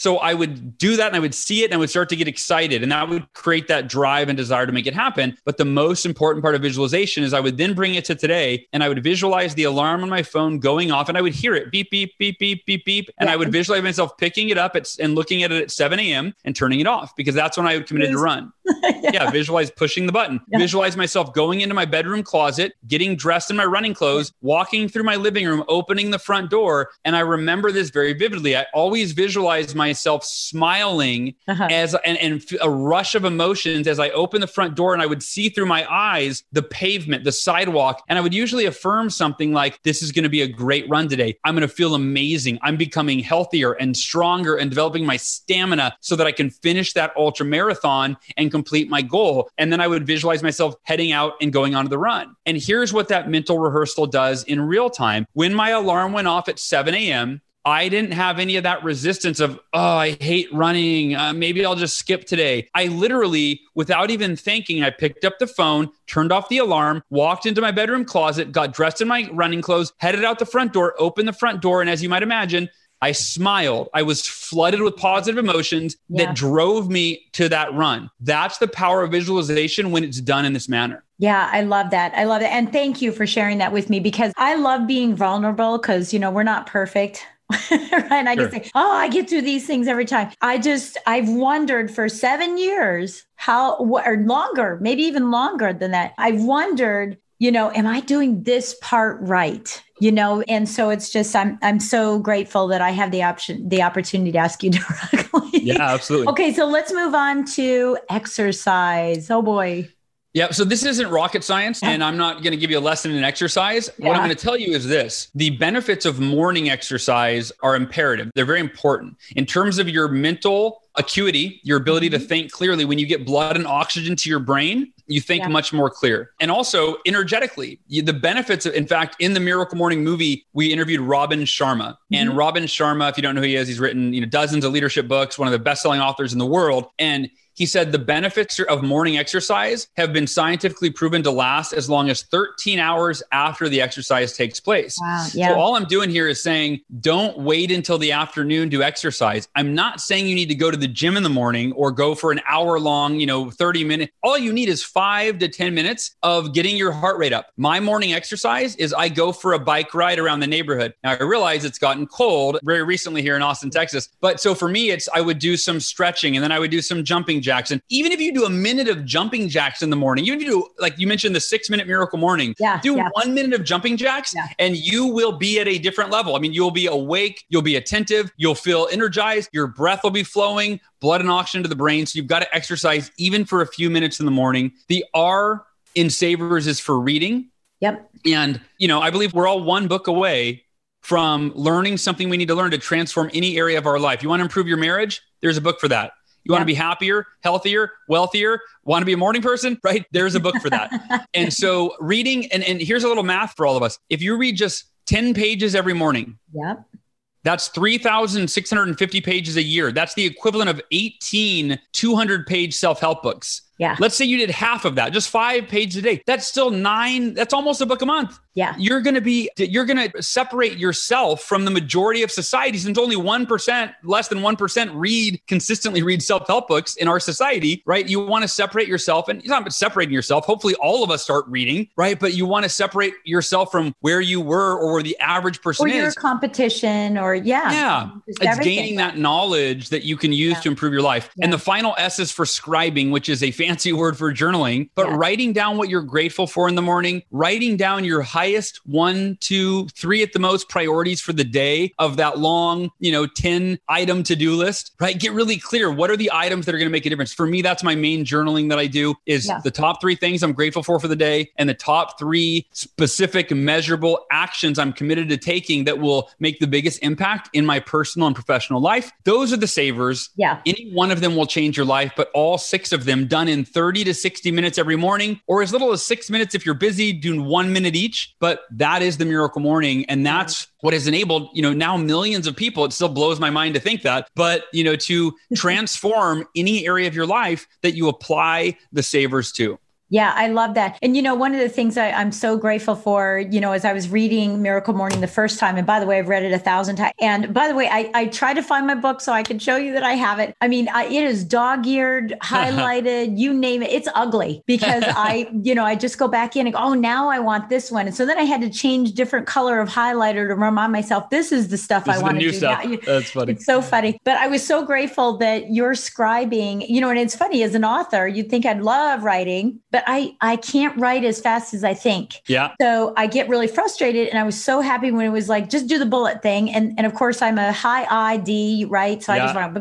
would do that and I would see it and I would start to get excited and that would create that drive and desire to make it happen. But the most important part of visualization is I would then bring it to today and I would visualize the alarm on my phone going off and I would hear it beep, beep, beep, beep, beep, beep. And I would visualize myself picking it up and looking at it at 7 a.m. and turning it off because that's when I would committed to run. Visualize pushing the button. Visualize myself going into my bedroom closet, getting dressed in my running clothes, walking through my living room, opening the front door. And I remember this very vividly. I always visualize myself smiling and a rush of emotions as I open the front door and I would see through my eyes the pavement, the sidewalk. And I would usually affirm something like, this is going to be a great run today. I'm going to feel amazing. I'm becoming healthier and stronger and developing my stamina so that I can finish that ultra marathon and complete my goal. And then I would visualize myself heading out and going on to the run. And here's what that mental rehearsal does in real time. When my alarm went off at 7 a.m., I didn't have any of that resistance of, I hate running. Maybe I'll just skip today. I literally, without even thinking, I picked up the phone, turned off the alarm, walked into my bedroom closet, got dressed in my running clothes, headed out the front door, opened the front door. And as you might imagine, I smiled. I was flooded with positive emotions that drove me to that run. That's the power of visualization when it's done in this manner. Yeah, I love that. And thank you for sharing that with me because I love being vulnerable because, we're not perfect. Right. And I can say, I get through these things every time. I've wondered for 7 years or longer, maybe even longer than that. I've wondered, am I doing this part right? And so it's just, I'm so grateful that I have the opportunity to ask you directly. Yeah, absolutely. Okay. So let's move on to exercise. Oh boy. Yeah. So this isn't rocket science and I'm not going to give you a lesson in exercise. What I'm going to tell you is this. The benefits of morning exercise are imperative. They're very important in terms of your mental acuity, your ability to think clearly. When you get blood and oxygen to your brain, you think much more clear. And also energetically, the benefits in fact, in the Miracle Morning movie, we interviewed Robin Sharma. And Robin Sharma, if you don't know who he is, he's written dozens of leadership books, one of the best-selling authors in the world. And he said the benefits of morning exercise have been scientifically proven to last as long as 13 hours after the exercise takes place. Wow, yeah. So all I'm doing here is saying, don't wait until the afternoon to exercise. I'm not saying you need to go to the gym in the morning or go for an hour long, 30 minutes. All you need is 5 to 10 minutes of getting your heart rate up. My morning exercise is I go for a bike ride around the neighborhood. Now I realize it's gotten cold very recently here in Austin, Texas. But so for me, I would do some stretching and then I would do some jumping jacks. And even if you do a minute of jumping jacks in the morning, even if you do, like you mentioned, the 6-minute Miracle Morning, do 1 minute of jumping jacks and you will be at a different level. I mean, you'll be awake, you'll be attentive, you'll feel energized, your breath will be flowing, blood and oxygen to the brain. So you've got to exercise even for a few minutes in the morning. The R in Savers is for reading. Yep. And, I believe we're all one book away from learning something we need to learn to transform any area of our life. You want to improve your marriage? There's a book for that. You want to be happier, healthier, wealthier, want to be a morning person, right? There's a book for that. And so reading, and here's a little math for all of us. If you read just 10 pages every morning, that's 3,650 pages a year. That's the equivalent of 18 200-page self-help books. Yeah. Let's say you did half of that, just 5 pages a day. That's still 9. That's almost a book a month. Yeah. You're going to separate yourself from the majority of society, since only 1%, less than 1% consistently read self-help books in our society, right? You want to separate yourself, and it's not about separating yourself. Hopefully all of us start reading, right? But you want to separate yourself from where you were or where the average person is. Or your competition Yeah. It's gaining that knowledge that you can use to improve your life. Yeah. And the final S is for scribing, which is a fancy word for journaling, but writing down what you're grateful for in the morning, writing down your highest 1, 2, 3 at the most priorities for the day of that long, 10 item to-do list, right? Get really clear. What are the items that are going to make a difference? For me, that's my main journaling that I do is the top 3 things I'm grateful for the day and the top 3 specific measurable actions I'm committed to taking that will make the biggest impact in my personal and professional life. Those are the savers. Yeah. Any one of them will change your life, but all 6 of them done in 30 to 60 minutes every morning, or as little as 6 minutes if you're busy, doing 1 minute each. But that is the Miracle Morning. And that's what has enabled, now millions of people. It still blows my mind to think that, but, to transform any area of your life that you apply the savers to. Yeah, I love that. And, one of the things I'm so grateful for, as I was reading Miracle Morning the first time, and by the way, I've read it 1,000 times. And by the way, I try to find my book so I can show you that I have it. I mean, it is dog-eared, highlighted, you name it. It's ugly because I just go back in and go, oh, now I want this one. And so then I had to change different color of highlighter to remind myself, this is the stuff I want to do now. That's funny. It's so funny. But I was so grateful that you're scribing, and it's funny, as an author, you'd think I'd love writing, but I can't write as fast as I think. Yeah. So I get really frustrated. And I was so happy when it was like, just do the bullet thing. And of course I'm a high ID, right? So I just went,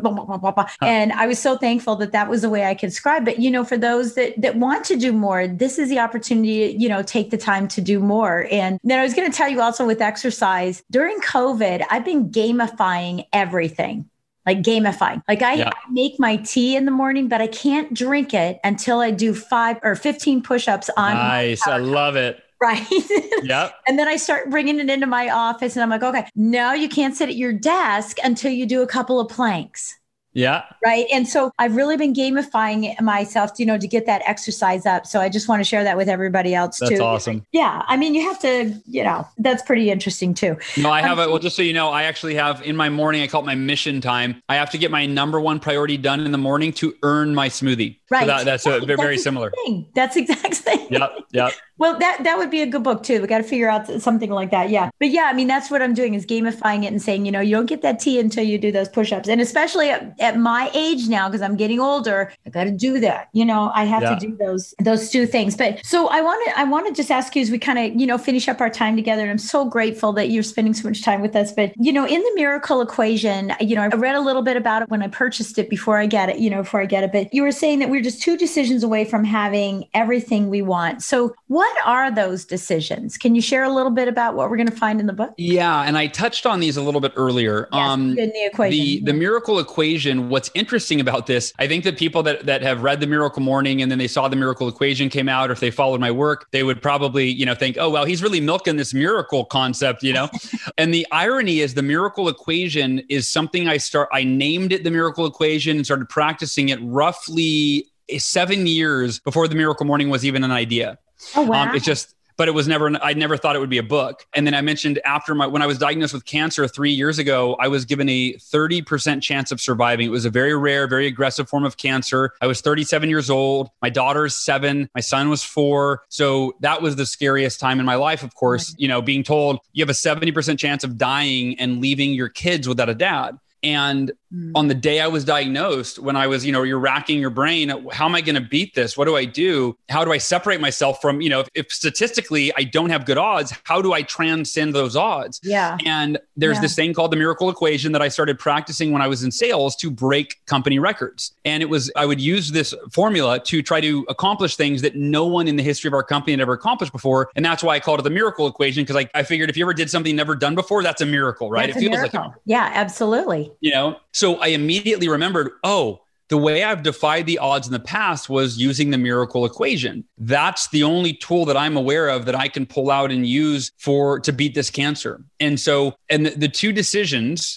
and I was so thankful that was the way I could scribe. But, for those that want to do more, this is the opportunity, take the time to do more. And then I was going to tell you also with exercise during COVID, I've been gamifying everything. Like gamifying. Like I make my tea in the morning, but I can't drink it until I do 5 or 15 push-ups on. Nice. I love it. Right. Yep. And then I start bringing it into my office and I'm like, okay, now you can't sit at your desk until you do a couple of planks. Yeah. Right. And so I've really been gamifying myself, to get that exercise up. So I just want to share that with everybody else too. That's awesome. Yeah. I mean, you have to, that's pretty interesting too. No, I have it. Well, just so you know, I actually have in my morning, I call it my mission time. I have to get my number 1 priority done in the morning to earn my smoothie. Right. So that's very similar. That's the exact thing. Yep. Well, that would be a good book too. We got to figure out something like that. Yeah. But yeah, I mean, that's what I'm doing is gamifying it and saying, you don't get that tea until you do those push-ups. And especially at my age now, because I'm getting older, I got to do that. I have to do those 2 things. But so I want to just ask you as we kind of, finish up our time together. And I'm so grateful that you're spending so much time with us. But, in the Miracle Equation, I read a little bit about it when I purchased it before I get it. But you were saying that we're just 2 decisions away from having everything we want. So what are those decisions? Can you share a little bit about what we're going to find in the book? Yeah. And I touched on these a little bit earlier. Yes, in the equation. The Miracle Equation, what's interesting about this, I think that people that have read the Miracle Morning and then they saw the Miracle Equation came out, or if they followed my work, they would probably, think, oh, well, he's really milking this miracle concept, And the irony is the Miracle Equation is something I named it the Miracle Equation and started practicing it roughly 7 years before the Miracle Morning was even an idea. Oh, wow. But it was I never thought it would be a book. And then I mentioned when I was diagnosed with cancer 3 years ago, I was given a 30% chance of surviving. It was a very rare, very aggressive form of cancer. I was 37 years old. My daughter is 7. My son was 4. So that was the scariest time in my life, of course, being told you have a 70% chance of dying and leaving your kids without a dad. And on the day I was diagnosed, when I was, you're racking your brain, how am I going to beat this? What do I do? How do I separate myself from, if statistically I don't have good odds, how do I transcend those odds? Yeah. And there's this thing called the Miracle Equation that I started practicing when I was in sales to break company records. And I would use this formula to try to accomplish things that no one in the history of our company had ever accomplished before. And that's why I called it the Miracle Equation, because I figured if you ever did something never done before, that's a miracle, right? It feels like it. Yeah, absolutely. So I immediately remembered, the way I've defied the odds in the past was using the Miracle Equation. That's the only tool that I'm aware of that I can pull out and use to beat this cancer. And so, the 2 decisions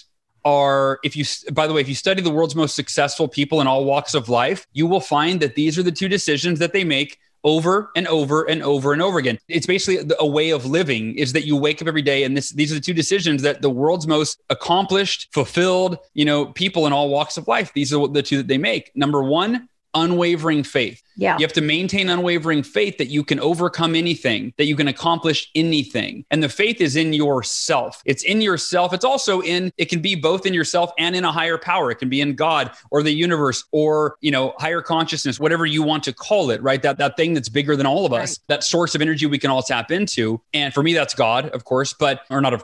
are, by the way, if you study the world's most successful people in all walks of life, you will find that these are the two decisions that they make over and over and over and over again. It's basically a way of living, is that you wake up every day, and these are the two decisions that the world's most accomplished, fulfilled, people in all walks of life, these are the two that they make. Number one, unwavering faith. Yeah. You have to maintain unwavering faith that you can overcome anything, that you can accomplish anything. And the faith is in yourself. It's in yourself. It's also it can be both in yourself and in a higher power. It can be in God or the universe or, higher consciousness, whatever you want to call it, right? That thing that's bigger than all of us, that source of energy we can all tap into. And for me, that's God, of course, but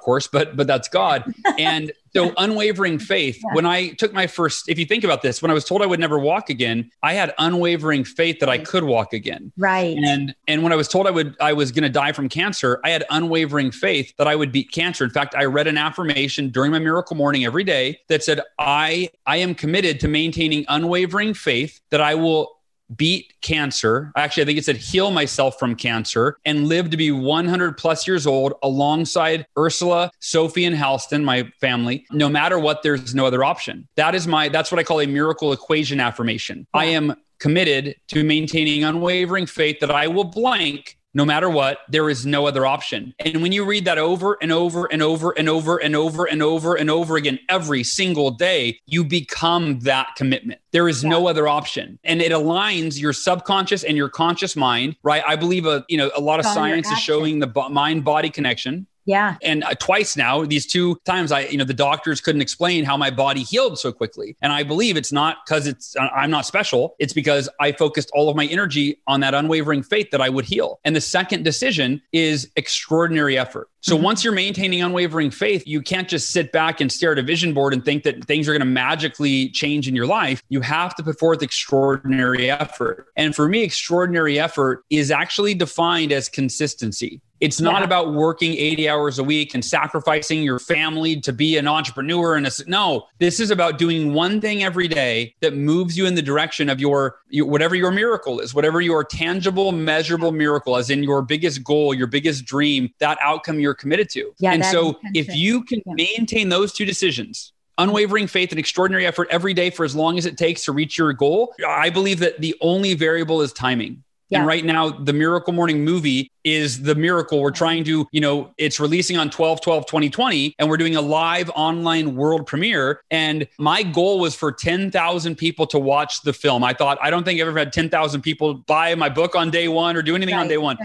that's God. And so unwavering faith, when I took my first, if you think about this, when I was told I would never walk again, I had unwavering faith that I could walk again. Right. And when I was told I was going to die from cancer, I had unwavering faith that I would beat cancer. In fact, I read an affirmation during my miracle morning every day that said, I am committed to maintaining unwavering faith that I will beat cancer. Actually, I think it said heal myself from cancer and live to be 100 plus years old alongside Ursula, Sophie, and Halston, my family. No matter what, there's no other option. That's what I call a miracle equation affirmation. Yeah. I am committed to maintaining unwavering faith that I will blank. No matter what, there is no other option. And when you read that over and over and over and over and over and over and over again, every single day, you become that commitment. There is no other option. And it aligns your subconscious and your conscious mind, right? I believe a lot of science is showing the mind-body connection. Yeah. And twice now, these two times, the doctors couldn't explain how my body healed so quickly. And I believe it's not because I'm not special. It's because I focused all of my energy on that unwavering faith that I would heal. And the second decision is extraordinary effort. So once you're maintaining unwavering faith, you can't just sit back and stare at a vision board and think that things are going to magically change in your life. You have to put forth extraordinary effort. And for me, extraordinary effort is actually defined as consistency. It's not about working 80 hours a week and sacrificing your family to be an entrepreneur. No, this is about doing one thing every day that moves you in the direction of your whatever your miracle is, whatever your tangible, measurable miracle, as in your biggest goal, your biggest dream, that outcome you're committed to. Yeah, and so if you can maintain those two decisions, unwavering faith and extraordinary effort every day for as long as it takes to reach your goal, I believe that the only variable is timing. Yeah. And right now, the Miracle Morning movie is the miracle. We're trying to, it's releasing on 12/12/2020, and we're doing a live online world premiere. And my goal was for 10,000 people to watch the film. I don't think I've ever had 10,000 people buy my book on day one or do anything on day one.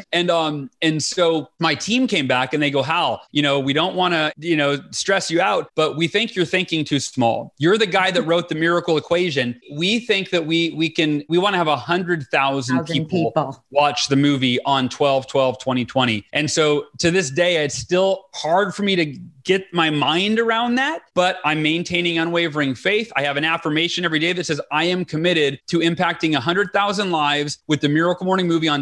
And so my team came back and they go, Hal, we don't want to, stress you out, but we think you're thinking too small. You're the guy that wrote the miracle equation. We think that we want to have 100,000 people watch the movie on 12/12/2020. And so to this day, it's still hard for me to get my mind around that, but I'm maintaining unwavering faith. I have an affirmation every day that says, I am committed to impacting 100,000 lives with the Miracle Morning movie on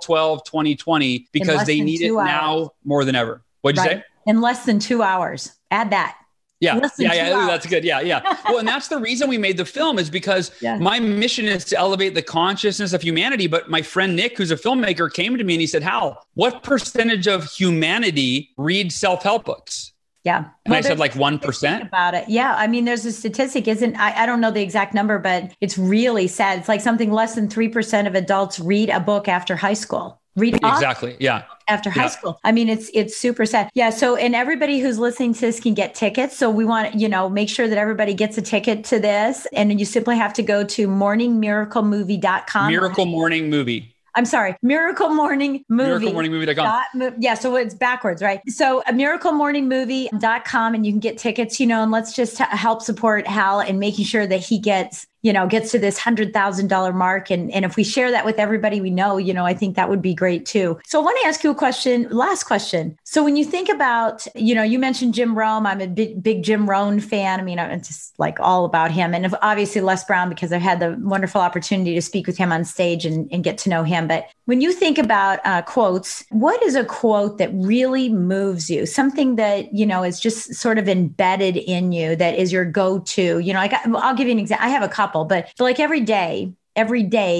12/12/2020 because they need it now more than ever. What'd you say? In less than 2 hours. Add that. Yeah. That's good. Yeah. Well, and that's the reason we made the film, is because my mission is to elevate the consciousness of humanity. But my friend Nick, who's a filmmaker, came to me and he said, Hal, what percentage of humanity reads self-help books? Yeah. And I said like 1%. About it. Yeah. I mean, there's a statistic, I don't know the exact number, but it's really sad. It's like something less than 3% of adults read a book after high school. Exactly. Yeah. After high school. I mean, it's super sad. Yeah. So, and everybody who's listening to this can get tickets. So we want to, make sure that everybody gets a ticket to this. And you simply have to go to morningmiraclemovie.com. Miracle Morning Movie. I'm sorry, Miracle Morning Movie. MiracleMorningMovie.com. Yeah, so it's backwards, right? So MiracleMorningMovie.com, and you can get tickets, and let's just help support Hal and making sure that he gets to this $100,000 mark. And if we share that with everybody we know, I think that would be great too. So I want to ask you a question, last question. So when you think about, you mentioned Jim Rohn, I'm a big Jim Rohn fan. I mean, I'm just like all about him, and obviously Les Brown, because I've had the wonderful opportunity to speak with him on stage and get to know him. But when you think about quotes, what is a quote that really moves you? Something that, is just sort of embedded in you, that is your go-to, I'll give you an example. I have a couple, but like every day,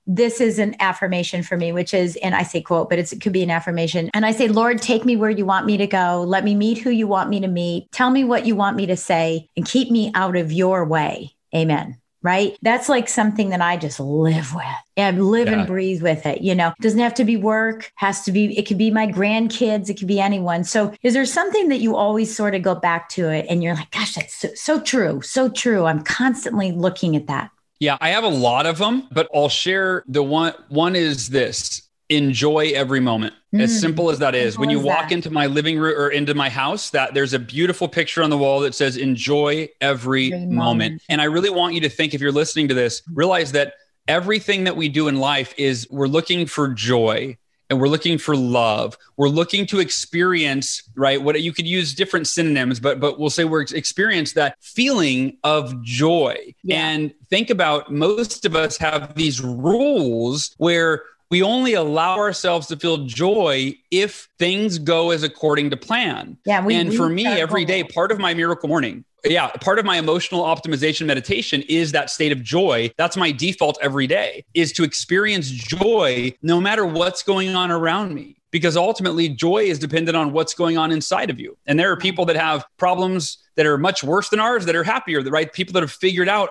this is an affirmation for me, which is, and I say quote, but it could be an affirmation. And I say, Lord, take me where you want me to go. Let me meet who you want me to meet. Tell me what you want me to say and keep me out of your way. Amen. Right? That's like something that I just live with and live and breathe with it. It doesn't have to be work, it could be my grandkids, it could be anyone. So is there something that you always sort of go back to it and you're like, gosh, that's so true. So true. I'm constantly looking at that. Yeah, I have a lot of them, but I'll share the one is this. Enjoy every moment. As simple as that is. When you walk into my living room or into my house, that there's a beautiful picture on the wall that says, enjoy every moment. And I really want you to think, if you're listening to this, realize that everything that we do in life is we're looking for joy and we're looking for love. We're looking to experience, right? What you could use different synonyms, but we'll say we're experience that feeling of joy. Yeah. And think about, most of us have these rules where we only allow ourselves to feel joy if things go as according to plan. Yeah, and for me, every day, part of my miracle morning, part of my emotional optimization meditation is that state of joy. That's my default every day, is to experience joy no matter what's going on around me. Because ultimately, joy is dependent on what's going on inside of you. And there are people that have problems that are much worse than ours that are happier, right? People that have figured out,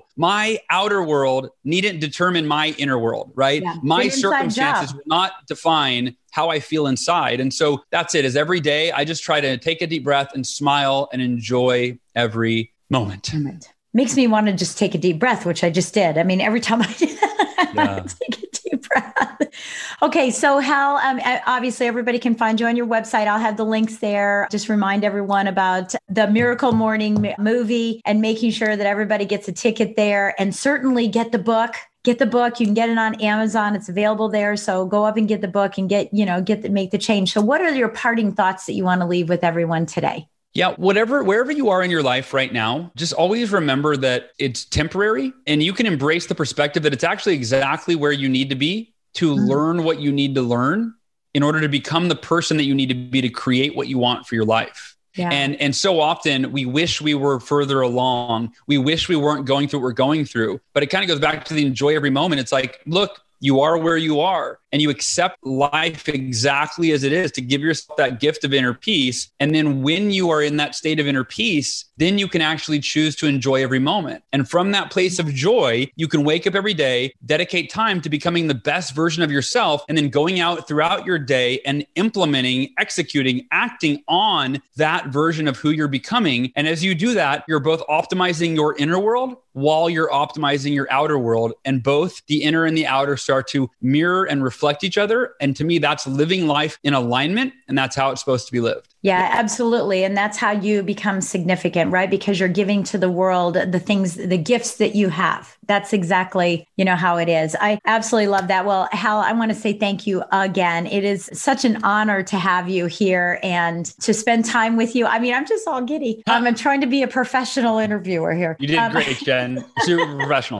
my outer world needn't determine my inner world, right? Yeah. My circumstances will not define how I feel inside. And so that's it, is every day I just try to take a deep breath and smile and enjoy every moment. Makes me want to just take a deep breath, which I just did. I mean, every time I do that, I take a deep breath. Okay. So Hal, obviously everybody can find you on your website. I'll have the links there. Just remind everyone about the Miracle Morning movie and making sure that everybody gets a ticket there, and certainly get the book. Get the book. You can get it on Amazon. It's available there. So go up and get the book and make the change. So what are your parting thoughts that you want to leave with everyone today? Yeah, wherever you are in your life right now, just always remember that it's temporary, and you can embrace the perspective that it's actually exactly where you need to be to learn what you need to learn in order to become the person that you need to be to create what you want for your life. Yeah. And so often we wish we were further along. We wish we weren't going through what we're going through, but it kind of goes back to the enjoy every moment. It's like, look, you are where you are, and you accept life exactly as it is, to give yourself that gift of inner peace. And then when you are in that state of inner peace, then you can actually choose to enjoy every moment. And from that place of joy, you can wake up every day, dedicate time to becoming the best version of yourself, and then going out throughout your day and implementing, executing, acting on that version of who you're becoming. And as you do that, you're both optimizing your inner world while you're optimizing your outer world. And both the inner and the outer start to mirror and reflect each other. And to me, that's living life in alignment. And that's how it's supposed to be lived. Yeah, absolutely. And that's how you become significant, right? Because you're giving to the world the gifts that you have. That's exactly, how it is. I absolutely love that. Well, Hal, I want to say thank you again. It is such an honor to have you here and to spend time with you. I mean, I'm just all giddy. I'm trying to be a professional interviewer here. You did great, Jen. Super professional.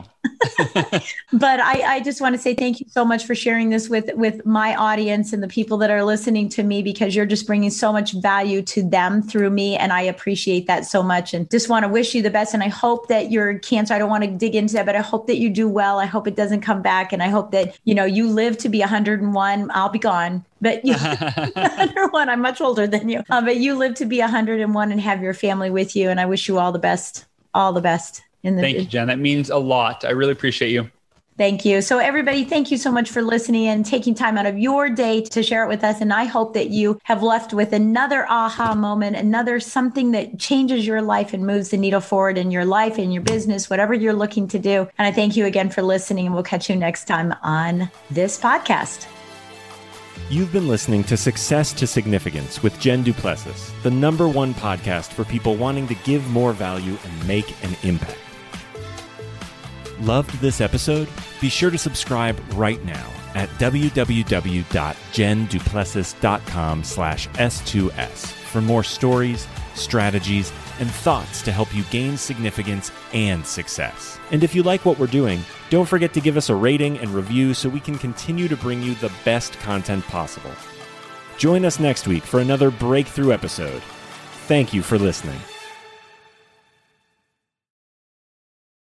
But I just want to say thank you so much for sharing this with my audience and the people that are listening to me, because you're just bringing so much value to them through me. And I appreciate that so much, and just want to wish you the best. And I hope that your cancer, I don't want to dig into that, but I hope that you do well. I hope it doesn't come back. And I hope that, you live to be 101. I'll be gone. But you, 101, I'm much older than you. But you live to be 101 and have your family with you. And I wish you all the best. All the best. Thank you, Jen. That means a lot. I really appreciate you. Thank you. So everybody, thank you so much for listening and taking time out of your day to share it with us. And I hope that you have left with another aha moment, another something that changes your life and moves the needle forward in your life, in your business, whatever you're looking to do. And I thank you again for listening, and we'll catch you next time on this podcast. You've been listening to Success to Significance with Jen Duplessis, the #1 podcast for people wanting to give more value and make an impact. Loved this episode? Be sure to subscribe right now at www.jenduplessis.com/S2S for more stories, strategies, and thoughts to help you gain significance and success. And if you like what we're doing, don't forget to give us a rating and review so we can continue to bring you the best content possible. Join us next week for another breakthrough episode. Thank you for listening.